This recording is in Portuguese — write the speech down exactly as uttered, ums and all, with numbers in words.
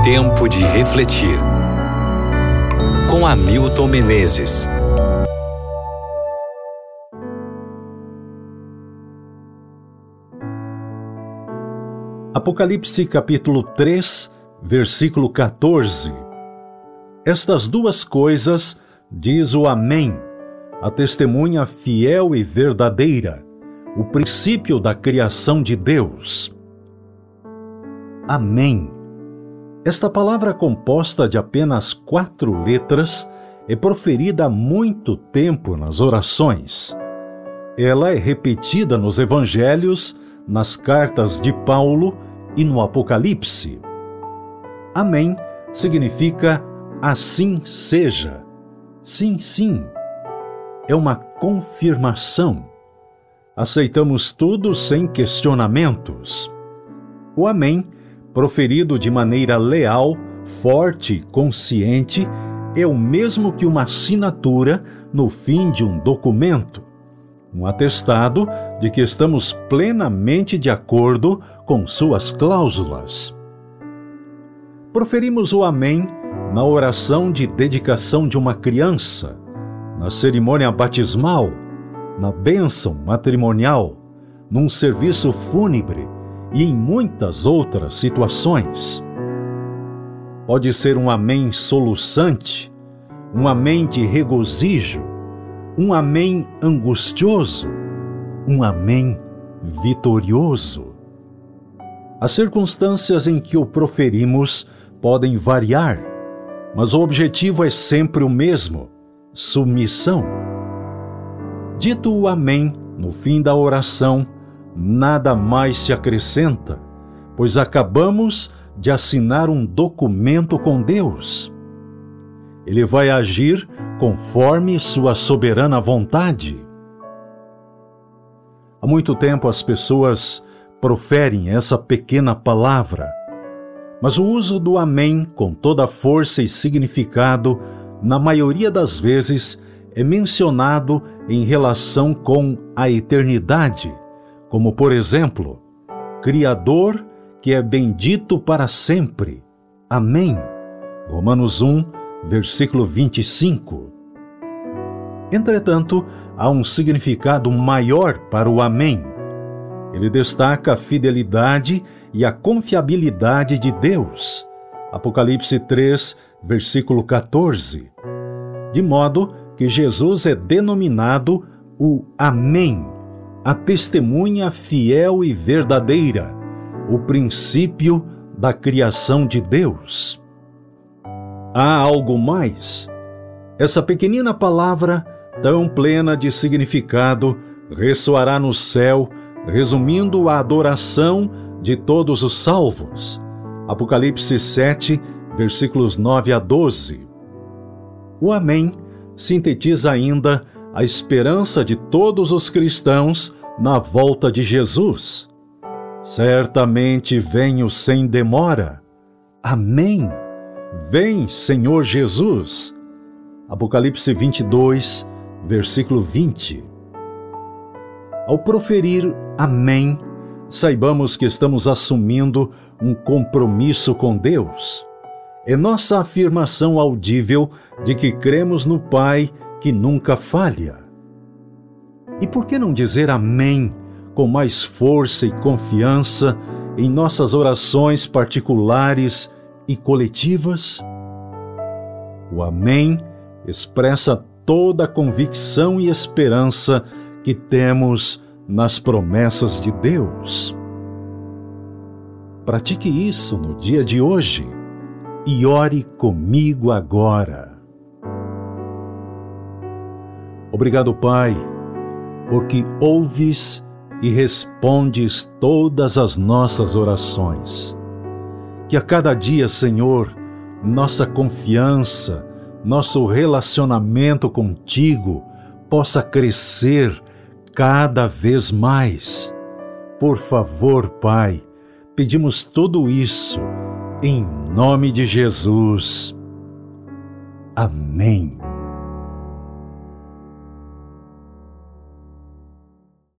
Tempo de refletir. Com Hamilton Menezes. Apocalipse capítulo três, versículo quatorze. Estas duas coisas diz o Amém, a testemunha fiel e verdadeira, o princípio da criação de Deus. Amém. Esta palavra composta de apenas quatro letras é proferida há muito tempo nas orações. Ela é repetida nos evangelhos, nas cartas de Paulo e no Apocalipse. Amém significa assim seja. Sim, sim. É uma confirmação. Aceitamos tudo sem questionamentos. O Amém, proferido de maneira leal, forte e consciente, é o mesmo que uma assinatura no fim de um documento, um atestado de que estamos plenamente de acordo com suas cláusulas. Proferimos o Amém na oração de dedicação de uma criança, na cerimônia batismal, na bênção matrimonial, num serviço fúnebre e em muitas outras situações. Pode ser um amém soluçante, um amém de regozijo, um amém angustioso, um amém vitorioso. As circunstâncias em que o proferimos podem variar, mas o objetivo é sempre o mesmo: submissão. Dito o Amém no fim da oração, nada mais se acrescenta, pois acabamos de assinar um documento com Deus. Ele vai agir conforme sua soberana vontade. Há muito tempo as pessoas proferem essa pequena palavra, mas o uso do Amém com toda a força e significado, na maioria das vezes, é mencionado em relação com a eternidade, como, por exemplo, Criador que é bendito para sempre. Amém. Romanos um, versículo vinte e cinco. Entretanto, há um significado maior para o Amém. Ele destaca a fidelidade e a confiabilidade de Deus. Apocalipse três, versículo quatorze. De modo que Jesus é denominado o Amém, a testemunha fiel e verdadeira, o princípio da criação de Deus. Há algo mais? Essa pequenina palavra, tão plena de significado, ressoará no céu, resumindo a adoração de todos os salvos. Apocalipse sete, versículos nove a doze. O Amém sintetiza ainda a esperança de todos os cristãos na volta de Jesus. Certamente venho sem demora. Amém. Vem, Senhor Jesus. Apocalipse vinte e dois, versículo vinte. Ao proferir Amém, saibamos que estamos assumindo um compromisso com Deus. É nossa afirmação audível de que cremos no Pai que nunca falha. E por que não dizer Amém com mais força e confiança em nossas orações particulares e coletivas? O Amém expressa toda a convicção e esperança que temos nas promessas de Deus. Pratique isso no dia de hoje e ore comigo agora. Obrigado, Pai, porque ouves e respondes todas as nossas orações. Que a cada dia, Senhor, nossa confiança, nosso relacionamento contigo possa crescer cada vez mais. Por favor, Pai, pedimos tudo isso em nome de Jesus. Amém.